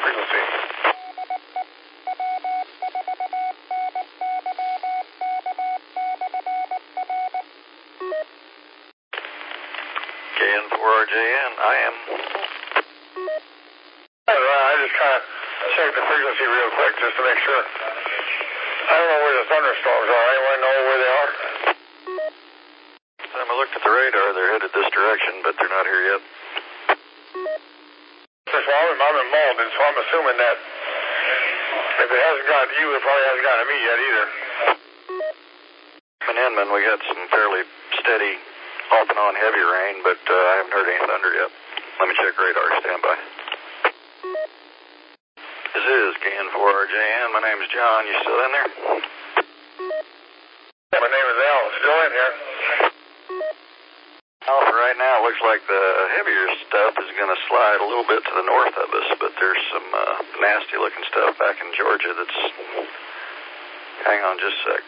frequency. KN4RJN, I am. I just kind of checked the frequency real quick just to make sure. I don't know where the thunderstorms are. Anyone know where they are? I looked at the radar. They're headed this direction, but they're not here yet. I'm in Malden, so I'm assuming that if it hasn't gotten to you, it probably hasn't gotten to me yet either. In Inman, we got some fairly steady, off and on heavy rain, but I haven't heard any thunder yet. Let me check radar. Stand by. This is KN4RJN. My name is John. You still in there? My name is Al. Still in here. Well, for right now, it looks like the heavier stuff is going to slide a little bit to the north of us, but there's some nasty-looking stuff back in Georgia that's... Hang on just a sec.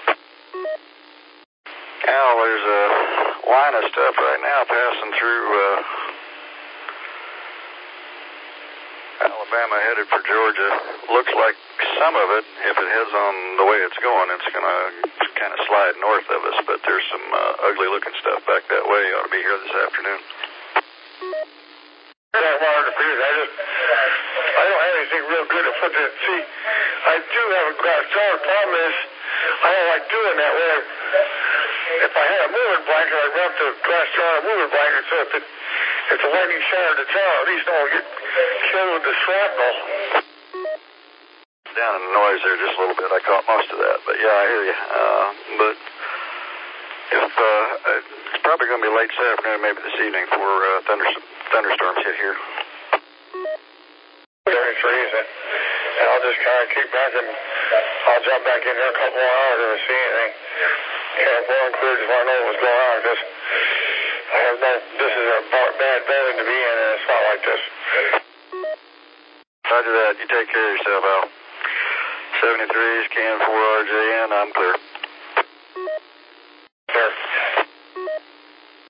Al, there's a line of stuff right now passing through Alabama headed for Georgia. Looks like some of it, if it heads on the way it's going, it's going to kind of slide north of us, but there's some ugly-looking stuff back that way. Ought to be here this afternoon. I don't have anything real good to put in. See, I do have a grass jar. The problem is, I don't like doing that where if I had a moving blanket, I'd wrap the glass jar in a moving blanket so if the lightning shattered the jar, at least I don't get killed with the shrapnel. Down in the noise there just a little bit. I caught most of that, but yeah, I hear you. But if it's probably going to be late this afternoon, maybe this evening, before thunderstorms hit here. Very freezing. And I'll just kind of keep back and I'll jump back in here a couple more hours if I see anything. Camp 1 clear, just want to know what's going on, because I have no, this is a bad building to be in a spot like this. Roger that. You take care of yourself, Al. 73 is KN4RJN. I'm clear.